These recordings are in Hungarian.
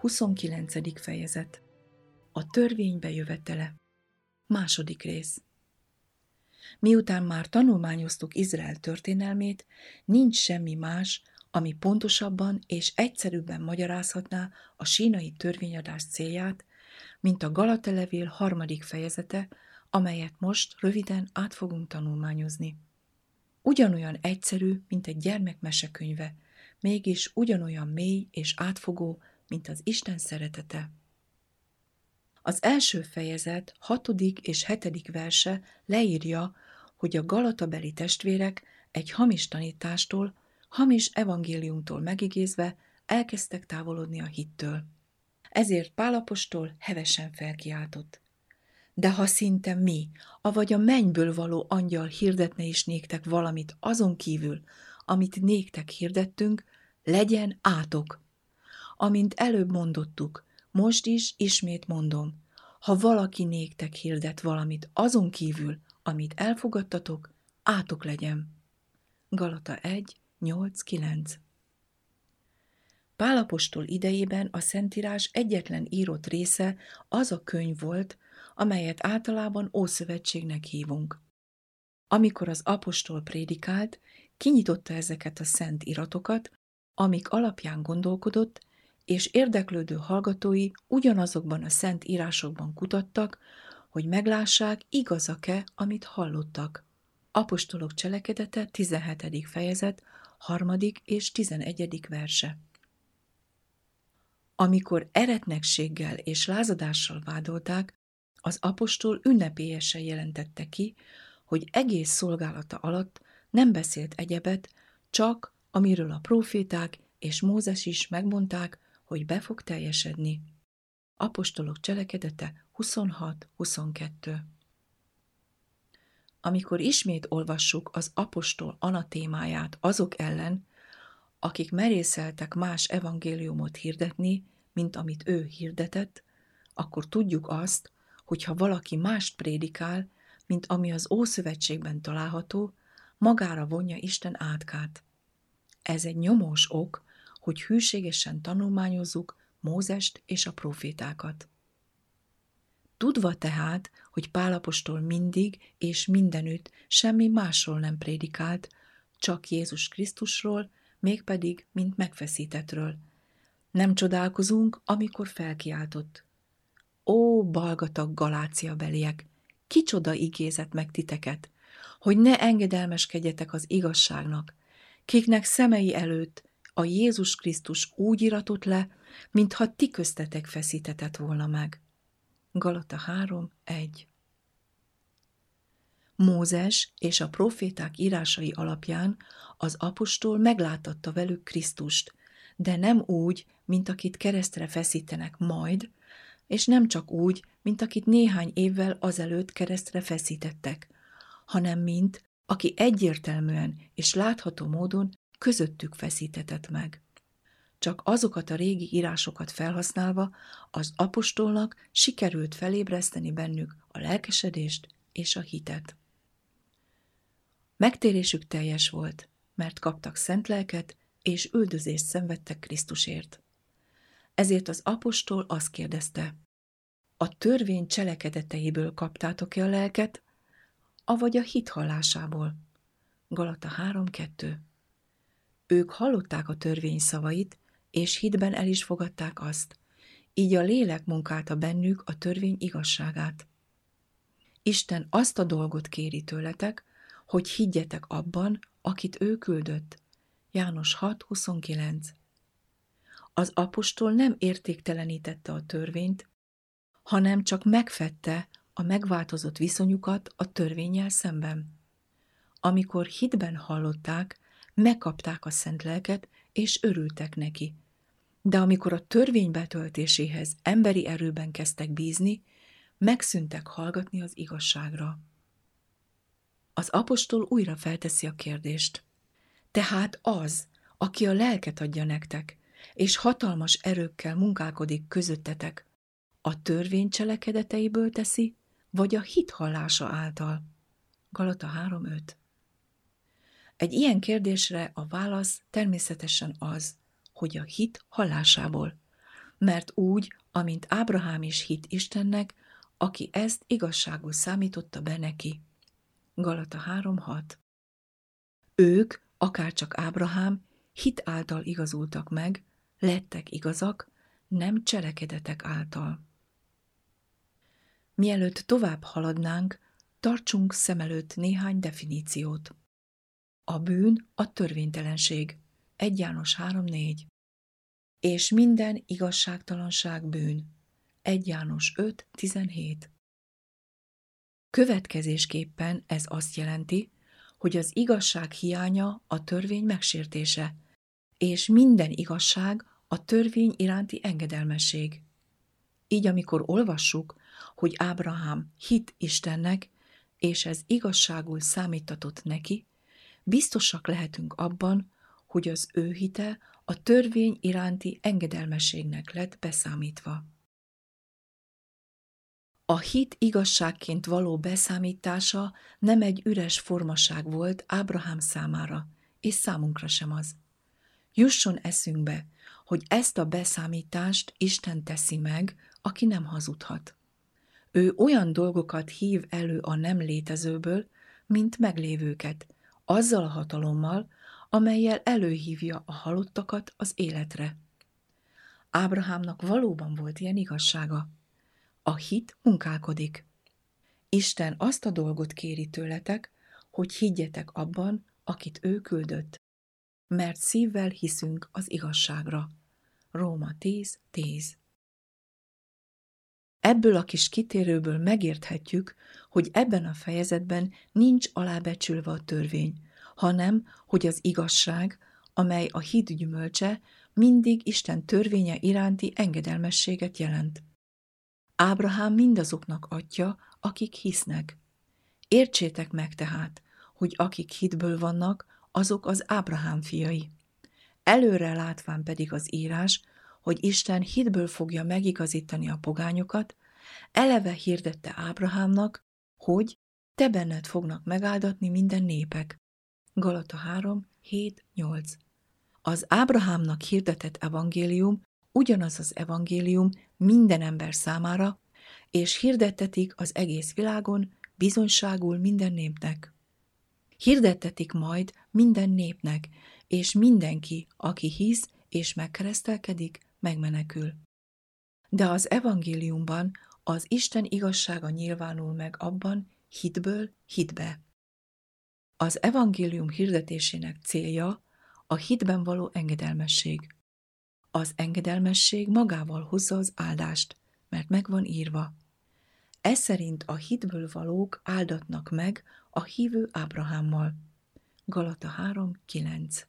29. fejezet. A törvény bejövetele. Második rész. Miután már tanulmányoztuk Izrael történelmét, nincs semmi más, ami pontosabban és egyszerűbben magyarázhatná a sínai törvényadás célját, mint a Galatalevél 3. fejezete, amelyet most röviden át fogunk tanulmányozni. Ugyanolyan egyszerű, mint egy gyermek mesekönyve, mégis ugyanolyan mély és átfogó, mint az Isten szeretete. Az első fejezet 6. és 7. verse leírja, hogy a galatabeli testvérek egy hamis tanítástól, hamis evangéliumtól megigézve elkezdtek távolodni a hittől. Ezért Pál apostol hevesen felkiáltott: de ha szinte mi, avagy a mennyből való angyal hirdetne is néktek valamit azon kívül, amit néktek hirdettünk, legyen átok. Amint előbb mondottuk, most is ismét mondom, ha valaki néktek hirdet valamit azon kívül, amit elfogadtatok, átok legyen. Galata 1, 8, 9. Pál apostol idejében a Szentírás egyetlen írott része az a könyv volt, amelyet általában Ószövetségnek hívunk. Amikor az apostol prédikált, kinyitotta ezeket a szent iratokat, amik alapján gondolkodott, és érdeklődő hallgatói ugyanazokban a szent írásokban kutattak, hogy meglássák, igazak-e, amit hallottak. Apostolok cselekedete 17. fejezet 3. és 11. verse. Amikor eretnekséggel és lázadással vádolták, az apostol ünnepélyesen jelentette ki, hogy egész szolgálata alatt nem beszélt egyebet, csak amiről a próféták és Mózes is megmondták, hogy be fog teljesedni. Apostolok cselekedete 26-22. Amikor ismét olvassuk az apostol anatémáját azok ellen, akik merészeltek más evangéliumot hirdetni, mint amit ő hirdetett, akkor tudjuk azt, hogy ha valaki mást prédikál, mint ami az Ószövetségben található, magára vonja Isten átkát. Ez egy nyomós ok, hogy hűségesen tanulmányozzuk Mózest és a prófétákat. Tudva tehát, hogy Pál apostol mindig és mindenütt semmi másról nem prédikált, csak Jézus Krisztusról, mégpedig mint megfeszítettről. Nem csodálkozunk, amikor felkiáltott: ó, balgatag Galáciabeliek, kicsoda igézett meg titeket, hogy ne engedelmeskedjetek az igazságnak, kiknek szemei előtt a Jézus Krisztus úgy iratott le, mintha ti köztetek feszítetett volna meg. Galata 3, 1. Mózes és a próféták írásai alapján az apostol meglátatta velük Krisztust, de nem úgy, mint akit keresztre feszítenek majd, és nem csak úgy, mint akit néhány évvel azelőtt keresztre feszítettek, hanem mint aki egyértelműen és látható módon közöttük feszítetett meg. Csak azokat a régi írásokat felhasználva az apostolnak sikerült felébreszteni bennük a lelkesedést és a hitet. Megtérésük teljes volt, mert kaptak szent lelket, és üldözést szenvedtek Krisztusért. Ezért az apostol azt kérdezte: a törvény cselekedeteiből kaptátok-e a lelket, avagy a hit hallásából? Galata 3.2. Ők hallották a törvény szavait, és hitben el is fogadták azt. Így a lélek munkálta bennük a törvény igazságát. Isten azt a dolgot kéri tőletek, hogy higgyetek abban, akit ő küldött. János 6.29. Az apostol nem értéktelenítette a törvényt, hanem csak megfedte a megváltozott viszonyukat a törvénnyel szemben. Amikor hitben hallották, megkapták a szent lelket, és örültek neki. De amikor a törvény betöltéséhez emberi erőben kezdtek bízni, megszűntek hallgatni az igazságra. Az apostol újra felteszi a kérdést: tehát az, aki a lelket adja nektek, és hatalmas erőkkel munkálkodik közöttetek, a törvény cselekedeteiből teszi, vagy a hit hallása által? Galata 3.5. Egy ilyen kérdésre a válasz természetesen az, hogy a hit hallásából. mert úgy, amint Ábrahám is hitt Istennek, aki ezt igazságul számította be neki. Galata 3:6. Ők, akárcsak Ábrahám, hit által igazultak meg, lettek igazak, nem cselekedetek által. Mielőtt tovább haladnánk, tartsunk szem előtt néhány definíciót. A bűn a törvénytelenség. 1 János 3:4. És minden igazságtalanság bűn. 1 János 5:17. Következésképpen ez azt jelenti, hogy az igazság hiánya a törvény megsértése, és minden igazság a törvény iránti engedelmesség. Így amikor olvassuk, hogy Ábrahám hitt Istennek, és ez igazságul számítatott neki, biztosak lehetünk abban, hogy az ő hite a törvény iránti engedelmességnek lett beszámítva. A hit igazságként való beszámítása nem egy üres formaság volt Ábrahám számára, és számunkra sem az. Jusson eszünkbe, hogy ezt a beszámítást Isten teszi meg, aki nem hazudhat. Ő olyan dolgokat hív elő a nem létezőből, mint meglévőket, azzal a hatalommal, amellyel előhívja a halottakat az életre. Ábrahámnak valóban volt ilyen igazsága. A hit munkálkodik. Isten azt a dolgot kéri tőletek, hogy higgyetek abban, akit ő küldött, mert szívvel hiszünk az igazságra. Róma 10:10. Ebből a kis kitérőből megérthetjük, hogy ebben a fejezetben nincs alábecsülve a törvény, hanem, hogy az igazság, amely a hit gyümölcse, mindig Isten törvénye iránti engedelmességet jelent. Ábrahám mindazoknak atya, akik hisznek. Értsétek meg tehát, hogy akik hitből vannak, azok az Ábrahám fiai. Előre látván pedig az írás, hogy Isten hitből fogja megigazítani a pogányokat, eleve hirdette Ábrahámnak, hogy te benned fognak megáldatni minden népek. Galata 3:7-8. Az Ábrahámnak hirdetett evangélium ugyanaz az evangélium minden ember számára, és hirdettetik az egész világon, bizonyságul minden népnek. Hirdettetik majd minden népnek, és mindenki, aki hisz és megkeresztelkedik, megmenekül. De az evangéliumban az Isten igazsága nyilvánul meg abban, hitből hitbe. Az evangélium hirdetésének célja a hitben való engedelmesség. Az engedelmesség magával hozza az áldást, mert meg van írva. Ez szerint a hitből valók áldatnak meg a hívő Ábrahámmal. Galata 3:9.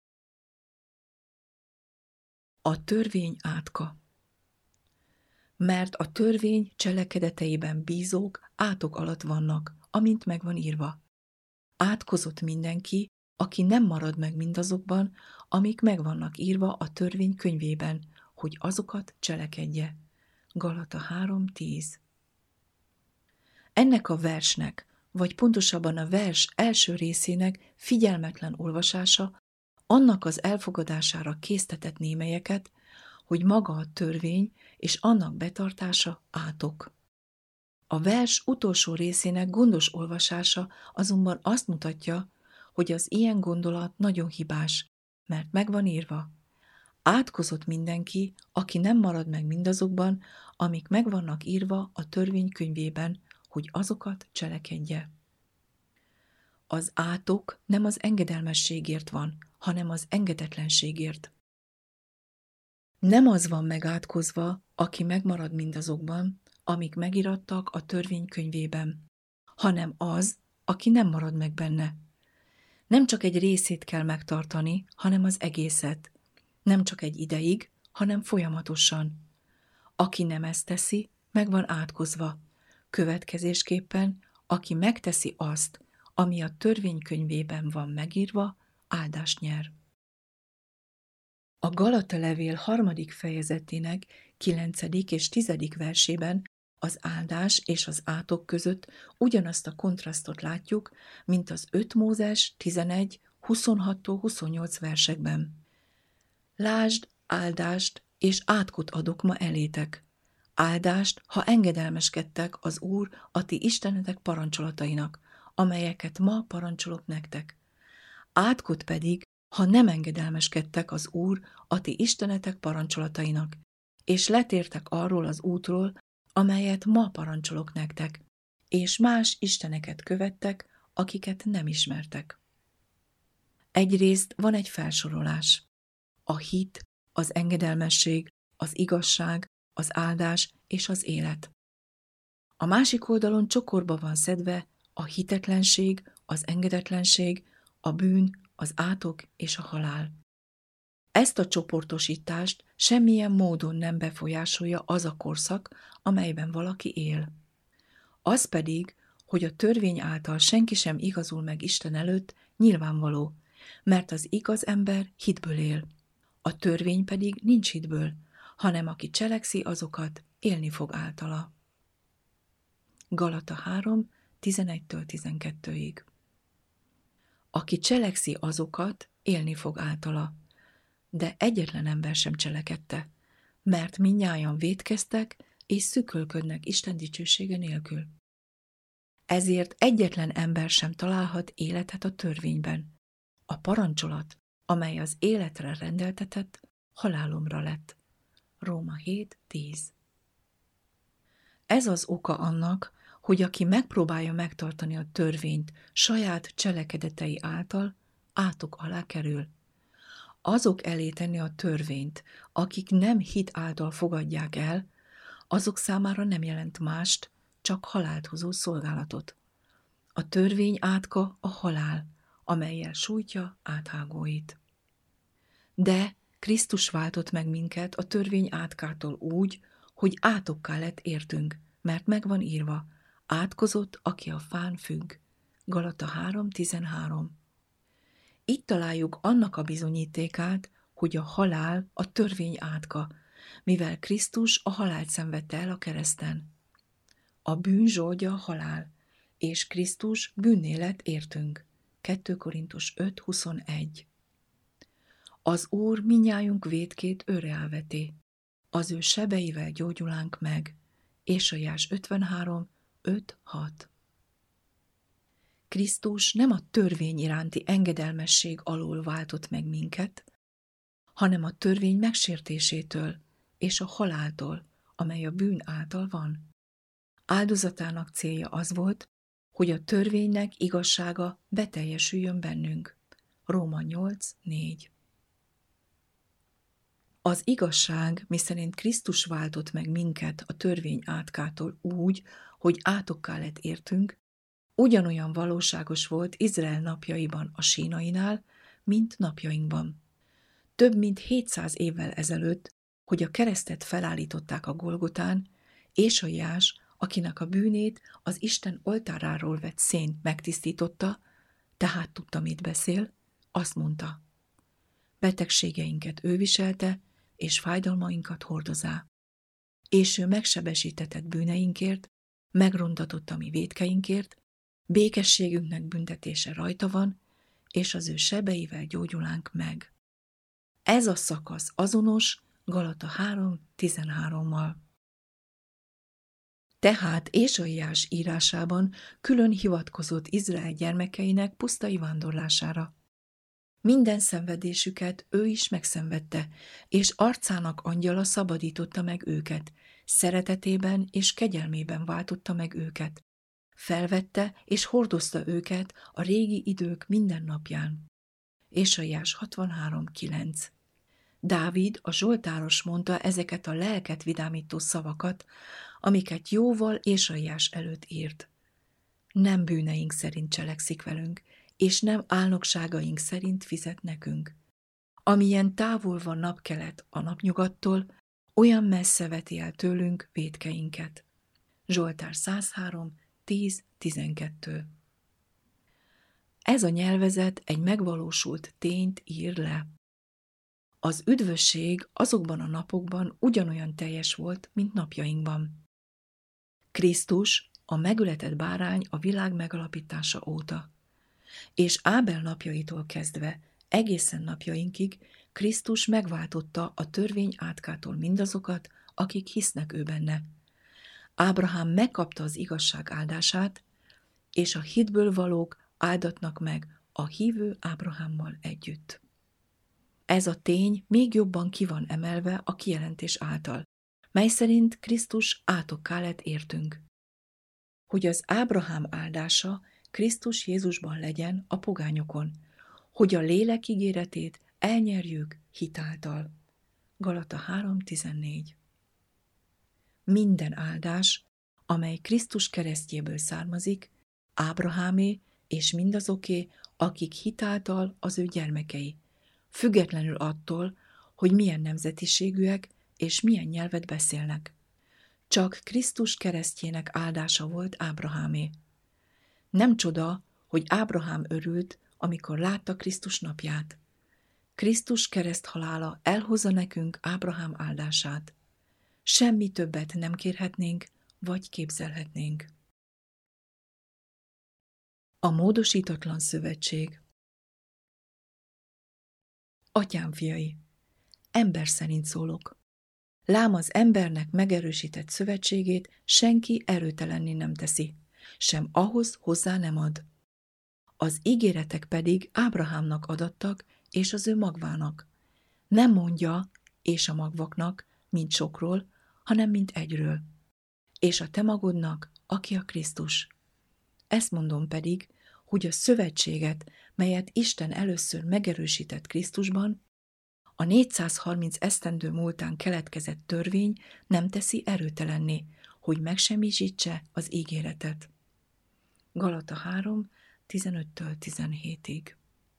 A törvény átka. Mert a törvény cselekedeteiben bízók átok alatt vannak, amint meg van írva. Átkozott mindenki, aki nem marad meg mindazokban, amik meg vannak írva a törvény könyvében, hogy azokat cselekedje. Galata 3:10. Ennek a versnek, vagy pontosabban a vers első részének figyelmetlen olvasása annak az elfogadására késztetett némelyeket, hogy maga a törvény és annak betartása átok. A vers utolsó részének gondos olvasása azonban azt mutatja, hogy az ilyen gondolat nagyon hibás, mert meg van írva. Átkozott mindenki, aki nem marad meg mindazokban, amik meg vannak írva a törvény könyvében, hogy azokat cselekedje. Az átok nem az engedelmességért van, hanem az engedetlenségért. Nem az van megátkozva, aki megmarad mindazokban, amik megirattak a törvény könyvében, hanem az, aki nem marad meg benne. Nem csak egy részét kell megtartani, hanem az egészet. Nem csak egy ideig, hanem folyamatosan. Aki nem ezt teszi, meg van átkozva. Következésképpen, aki megteszi azt, ami a törvénykönyvében van megírva, áldást nyer. A Galata levél 3. fejezetének 9. és 10. versében az áldás és az átok között ugyanazt a kontrasztot látjuk, mint az 5 Mózes 11, 26-28 versekben. Lásd áldást, és átkot adok ma elétek. Áldást, ha engedelmeskedtek az Úr a ti istenetek parancsolatainak, amelyeket ma parancsolok nektek. Átkot pedig, ha nem engedelmeskedtek az Úr a ti istenetek parancsolatainak, és letértek arról az útról, amelyet ma parancsolok nektek, és más isteneket követtek, akiket nem ismertek. Egyrészt van egy felsorolás. A hit, az engedelmesség, az igazság, az áldás és az élet. A másik oldalon csokorba van szedve a hitetlenség, az engedetlenség, a bűn, az átok és a halál. Ezt a csoportosítást semmilyen módon nem befolyásolja az a korszak, amelyben valaki él. Az pedig, hogy a törvény által senki sem igazul meg Isten előtt, nyilvánvaló, mert az igaz ember hitből él. A törvény pedig nincs hitből, hanem aki cselekszi azokat, élni fog általa. Galata 3, 11-12. Aki cselekszi azokat, élni fog általa. De egyetlen ember sem cselekedte, mert mindnyájan vétkeztek és szükölködnek Isten dicsősége nélkül. Ezért egyetlen ember sem találhat életet a törvényben. A parancsolat, amely az életre rendeltetett, halálomra lett. Róma 7:10. Ez az oka annak, hogy aki megpróbálja megtartani a törvényt saját cselekedetei által, átok alá kerül. Azok elé tenni a törvényt, akik nem hit által fogadják el, azok számára nem jelent mást, csak halált hozó szolgálatot. A törvény átka a halál, amellyel sújtja áthágóit. De Krisztus váltott meg minket a törvény átkától úgy, hogy átokká lett értünk, mert megvan írva, átkozott, aki a fán függ. Galata 3:13. Itt találjuk annak a bizonyítékát, hogy a halál a törvény átka, mivel Krisztus a halált szenvedte el a kereszten. A bűn zsoldja a halál, és Krisztus bűnné lett értünk. 2 Korintus 5:21. Az Úr mindnyájunk vétkét őre veti, az ő sebeivel gyógyulánk meg. Ézsaiás 53:5-6. Krisztus nem a törvény iránti engedelmesség alól váltott meg minket, hanem a törvény megsértésétől és a haláltól, amely a bűn által van. Áldozatának célja az volt, hogy a törvénynek igazsága beteljesüljön bennünk. Róma 8:4. Az igazság, miszerint Krisztus váltott meg minket a törvény átkától úgy, hogy átokká lett értünk, ugyanolyan valóságos volt Izrael napjaiban a Sínainál, mint napjainkban. Több mint 700 évvel ezelőtt, hogy a keresztet felállították a Golgotán, Ézsaiás, akinek a bűnét az Isten oltáráról vett szén megtisztította, tehát tudta, mit beszél, azt mondta: betegségeinket ő viselte, és fájdalmainkat hordozá. És ő megsebesítetett bűneinkért, megrontatott a mi vétkeinkért, békességünknek büntetése rajta van, és az ő sebeivel gyógyulánk meg. Ez a szakasz azonos Galata 3:13-mal. Tehát Ézsaiás írásában külön hivatkozott Izrael gyermekeinek pusztai vándorlására. Minden szenvedésüket ő is megszenvedte, és arcának angyala szabadította meg őket, szeretetében és kegyelmében váltotta meg őket. Felvette és hordozta őket a régi idők minden napján. Ézsaiás 63:9. Dávid, a zsoltáros mondta ezeket a lelket vidámító szavakat, amiket jóval Ézsaiás előtt írt. Nem bűneink szerint cselekszik velünk, és nem álnokságaink szerint fizet nekünk. Amilyen távol van napkelet a napnyugattól, olyan messze veti el tőlünk vétkeinket. Zsoltár 103:10-12. Ez a nyelvezet egy megvalósult tényt ír le. Az üdvösség azokban a napokban ugyanolyan teljes volt, mint napjainkban. Krisztus a megöletett bárány a világ megalapítása óta, és Ábel napjaitól kezdve Egészen napjainkig Krisztus megváltotta a törvény átkától mindazokat, akik hisznek ő benne. Ábrahám megkapta az igazság áldását, és a hitből valók áldatnak meg a hívő Ábrahámmal együtt. Ez a tény még jobban ki van emelve a kijelentés által, mely szerint Krisztus átokká lett értünk. Hogy az Ábrahám áldása Krisztus Jézusban legyen a pogányokon, hogy a lélek ígéretét elnyerjük hitáltal. Galata 3:14. Minden áldás, amely Krisztus keresztjéből származik, Ábrahámé és mindazoké, akik hitáltal az ő gyermekei, függetlenül attól, hogy milyen nemzetiségűek és milyen nyelvet beszélnek. Csak Krisztus keresztjének áldása volt Ábrahámé. Nem csoda, hogy Ábrahám örült, amikor látta Krisztus napját. Krisztus kereszthalála elhozza nekünk Ábrahám áldását. Semmi többet nem kérhetnénk, vagy képzelhetnénk. A módosítatlan szövetség. Atyám fiai, ember szerint szólok. Lám az embernek megerősített szövetségét senki erőtelenné nem teszi, sem ahhoz hozzá nem ad. Az ígéretek pedig Ábrahámnak adattak, és az ő magvának. Nem mondja, és a magvaknak, mint sokról, hanem mint egyről. És a te magodnak, aki a Krisztus. Ezt mondom pedig, hogy a szövetséget, melyet Isten először megerősített Krisztusban, a 430 esztendő múltán keletkezett törvény nem teszi erőtelenné, hogy megsemmisítse az ígéretet. Galata 3, 15-től 17-ig.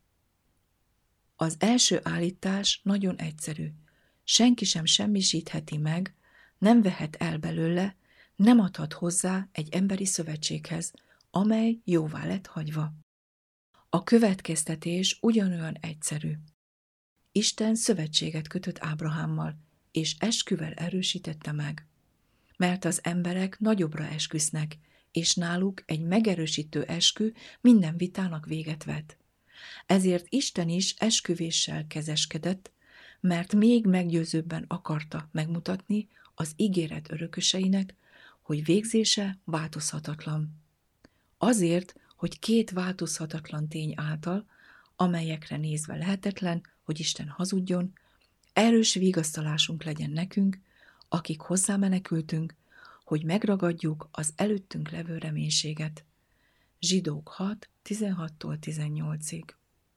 Az első állítás nagyon egyszerű. Senki sem semmisítheti meg, nem vehet el belőle, nem adhat hozzá egy emberi szövetséghez, amely jóvá lett hagyva. A következtetés ugyanolyan egyszerű. Isten szövetséget kötött Ábrahámmal, és esküvel erősítette meg. Mert az emberek nagyobbra esküsznek, és náluk egy megerősítő eskü minden vitának véget vet. Ezért Isten is esküvéssel kezeskedett, mert még meggyőzőbben akarta megmutatni az ígéret örököseinek, hogy végzése változhatatlan. Azért, hogy két változhatatlan tény által, amelyekre nézve lehetetlen, hogy Isten hazudjon, erős vigasztalásunk legyen nekünk, akik hozzámenekültünk, hogy megragadjuk az előttünk levő reménységet. Zsidók 6, 16-tól 18-ig.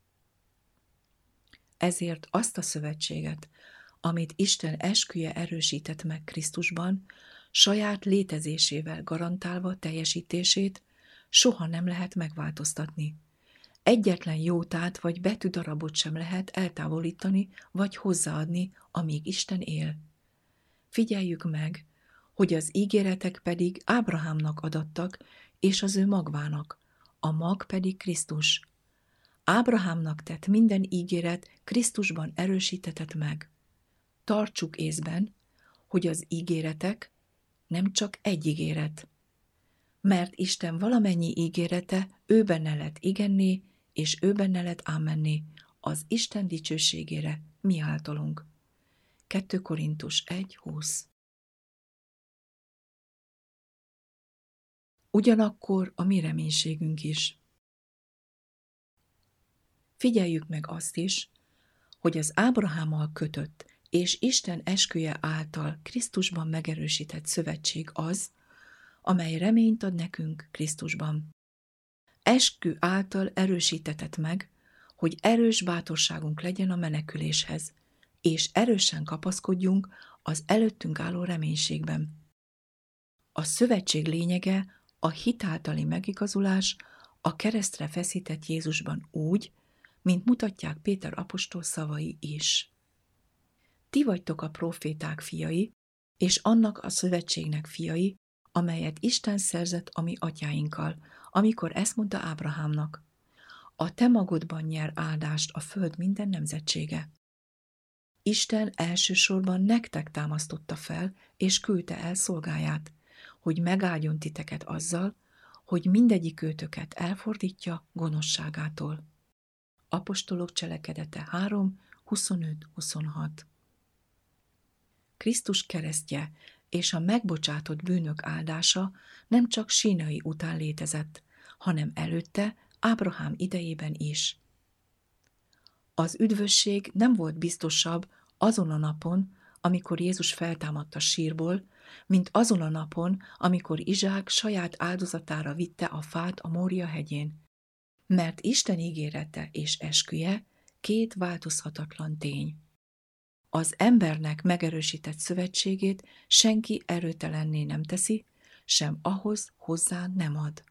Ezért azt a szövetséget, amit Isten esküje erősített meg Krisztusban, saját létezésével garantálva teljesítését soha nem lehet megváltoztatni. Egyetlen jótát vagy betűdarabot sem lehet eltávolítani vagy hozzáadni, amíg Isten él. Figyeljük meg, hogy az ígéretek pedig Ábrahámnak adattak, és az ő magvának, a mag pedig Krisztus. Ábrahámnak tett minden ígéret Krisztusban erősítetett meg. Tartsuk észben, hogy az ígéretek nem csak egy ígéret, mert Isten valamennyi ígérete ő benne lett igenné, és ő benne lett ámenné, az Isten dicsőségére mi általunk. 2 Korintus 1:20. Ugyanakkor a mi reménységünk is. Figyeljük meg azt is, hogy az Ábrahámmal kötött és Isten esküje által Krisztusban megerősített szövetség az, amely reményt ad nekünk Krisztusban. Eskü által erősítetett meg, hogy erős bátorságunk legyen a meneküléshez, és erősen kapaszkodjunk az előttünk álló reménységben. A szövetség lényege a hit általi megigazulás a keresztre feszített Jézusban úgy, mint mutatják Péter apostol szavai is. Ti vagytok a próféták fiai, és annak a szövetségnek fiai, amelyet Isten szerzett a mi atyáinkkal, amikor ezt mondta Ábrahámnak: a te magodban nyer áldást a föld minden nemzetsége. Isten elsősorban nektek támasztotta fel, és küldte el szolgáját, hogy megáldjon titeket azzal, hogy mindegyik őtöket elfordítja gonoszságától. Apostolok cselekedete 3, 25-26. Krisztus keresztje és a megbocsátott bűnök áldása nem csak sínai után létezett, hanem előtte, Ábrahám idejében is. Az üdvösség nem volt biztosabb azon a napon, amikor Jézus feltámadt a sírból, mint azon a napon, amikor Izsák saját áldozatára vitte a fát a Mória hegyén. Mert Isten ígérete és esküje két változhatatlan tény. Az embernek megerősített szövetségét senki erőtelenné nem teszi, sem ahhoz hozzá nem ad.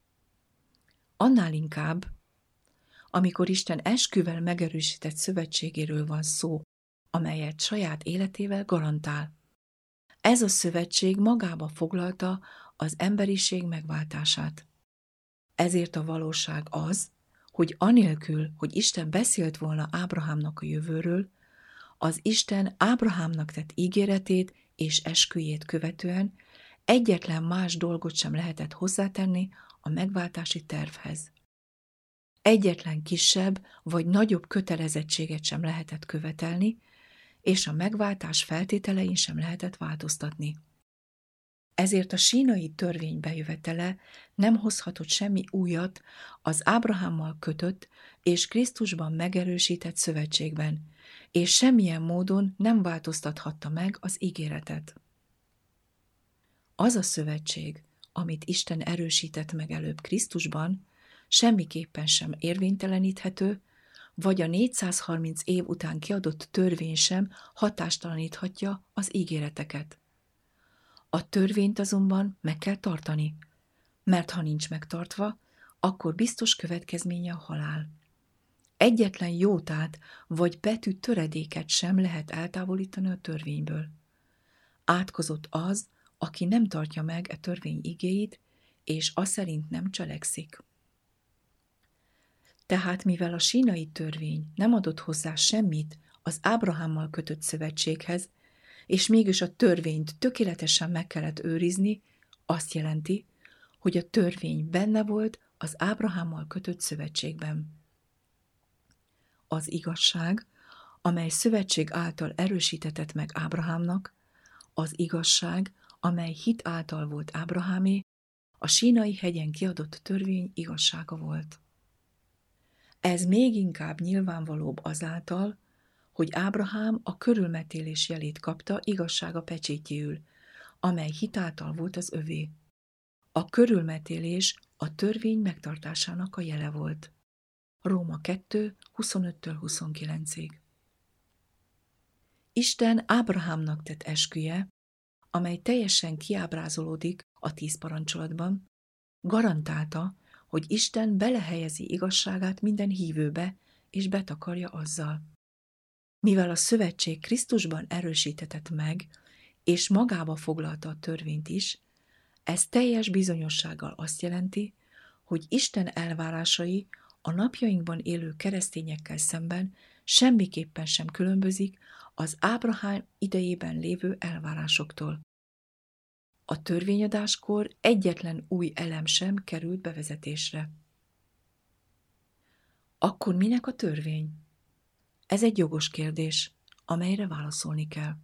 Annál inkább, amikor Isten esküvel megerősített szövetségéről van szó, amelyet saját életével garantál. Ez a szövetség magába foglalta az emberiség megváltását. Ezért a valóság az, hogy anélkül, hogy Isten beszélt volna Ábrahámnak a jövőről, az Isten Ábrahámnak tett ígéretét és esküjét követően egyetlen más dolgot sem lehetett hozzátenni a megváltási tervhez. Egyetlen kisebb vagy nagyobb kötelezettséget sem lehetett követelni, és a megváltás feltételein sem lehetett változtatni. Ezért a sínai törvény bejövetele nem hozhatott semmi újat az Ábrahámmal kötött és Krisztusban megerősített szövetségben, és semmilyen módon nem változtathatta meg az ígéretet. Az a szövetség, amit Isten erősített meg előbb Krisztusban, semmiképpen sem érvényteleníthető, vagy a 430 év után kiadott törvény sem hatástalaníthatja az ígéreteket. A törvényt azonban meg kell tartani, mert ha nincs megtartva, akkor biztos következménye a halál. Egyetlen jótát vagy betű töredéket sem lehet eltávolítani a törvényből. Átkozott az, aki nem tartja meg e törvény igéit, és aszerint nem cselekszik. Tehát mivel a sínai törvény nem adott hozzá semmit az Ábrahámmal kötött szövetséghez, és mégis a törvényt tökéletesen meg kellett őrizni, azt jelenti, hogy a törvény benne volt az Ábrahámmal kötött szövetségben. Az igazság, amely szövetség által erősítetett meg Ábrahámnak, az igazság, amely hit által volt Ábrahámé, a sínai hegyen kiadott törvény igazsága volt. Ez még inkább nyilvánvalóbb azáltal, hogy Ábrahám a körülmetélés jelét kapta igazsága pecsétjéül, amely hitáltal volt az övé. A körülmetélés a törvény megtartásának a jele volt. Róma 2, 25-29. Isten Ábrahámnak tett esküje, amely teljesen kiábrázolódik a 10 parancsolatban, garantálta, hogy Isten belehelyezi igazságát minden hívőbe, és betakarja azzal. Mivel a szövetség Krisztusban erősítetett meg, és magába foglalta a törvényt is, ez teljes bizonyossággal azt jelenti, hogy Isten elvárásai a napjainkban élő keresztényekkel szemben semmiképpen sem különbözik az Ábrahám idejében lévő elvárásoktól. A törvényadáskor egyetlen új elem sem került bevezetésre. Akkor minek a törvény? Ez egy jogos kérdés, amelyre válaszolni kell.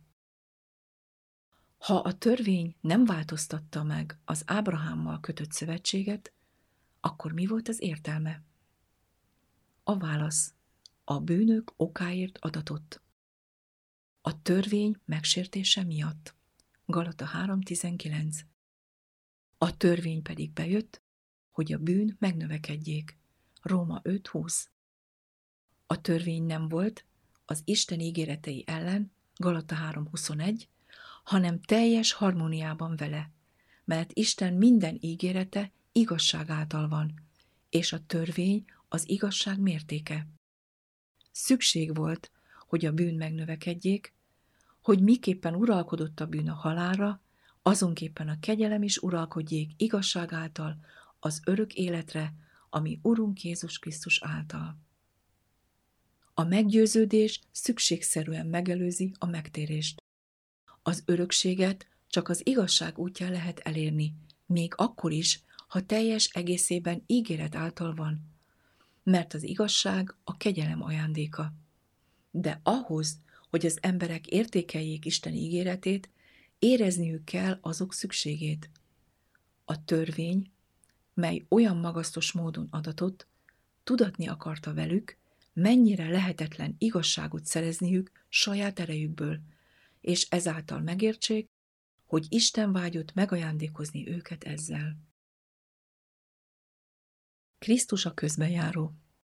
Ha a törvény nem változtatta meg az Ábrahámmal kötött szövetséget, akkor mi volt az értelme? A válasz: a bűnök okáért adatott. A törvény megsértése miatt. Galata 3.19. A törvény pedig bejött, hogy a bűn megnövekedjék. Róma 5.20. A törvény nem volt az Isten ígéretei ellen, Galata 3.21, hanem teljes harmóniában vele, mert Isten minden ígérete igazság által van, és a törvény az igazság mértéke. Szükség volt, hogy a bűn megnövekedjék, hogy miképpen uralkodott a bűn a halálra, azonképpen a kegyelem is uralkodjék igazság által az örök életre, ami Urunk Jézus Krisztus által. A meggyőződés szükségszerűen megelőzi a megtérést. Az örökséget csak az igazság útján lehet elérni, még akkor is, ha teljes egészében ígéret által van. mert az igazság a kegyelem ajándéka. De ahhoz, hogy az emberek értékeljék Isten ígéretét, érezniük kell azok szükségét. A törvény, mely olyan magasztos módon adatott, tudatni akarta velük, mennyire lehetetlen igazságot szerezniük saját erejükből, és ezáltal megértsék, hogy Isten vágyott megajándékozni őket ezzel. Krisztus a közbenjáró.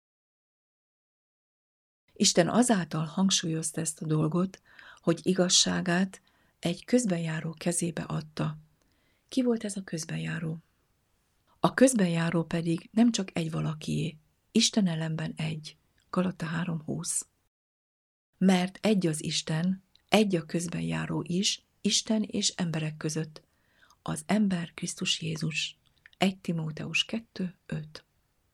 Isten azáltal hangsúlyozta ezt a dolgot, hogy igazságát egy közbenjáró kezébe adta. Ki volt ez a közbenjáró? A közbenjáró pedig nem csak egy valakié, Isten ellenben egy. Galata 3:20. Mert egy az Isten, egy a közbenjáró is, Isten és emberek között. Az ember Krisztus Jézus. 1 Timóteus 2:5.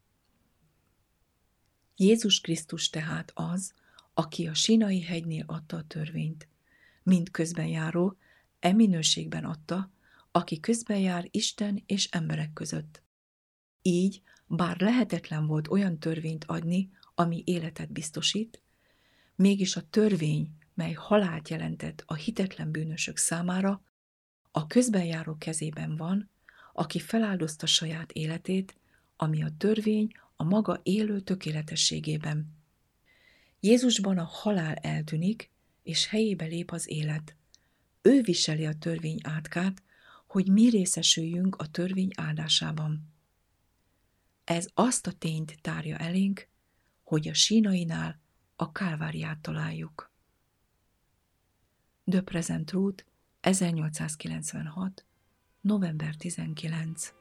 Jézus Krisztus tehát az, aki a Sínai hegynél adta a törvényt. Mind közbenjáró, minőségben adta, aki közbenjár Isten és emberek között. Így, bár lehetetlen volt olyan törvényt adni, ami életet biztosít, mégis a törvény, mely halált jelentett a hitetlen bűnösök számára, a közbenjáró kezében van, aki feláldozta saját életét, ami a törvény a maga élő tökéletességében. Jézusban a halál eltűnik, és helyébe lép az élet. Ő viseli a törvény átkát, hogy mi részesüljünk a törvény áldásában. Ez azt a tényt tárja elénk, hogy a Sínainál a Kálváriát találjuk. De Present Truth, 1896. november 19.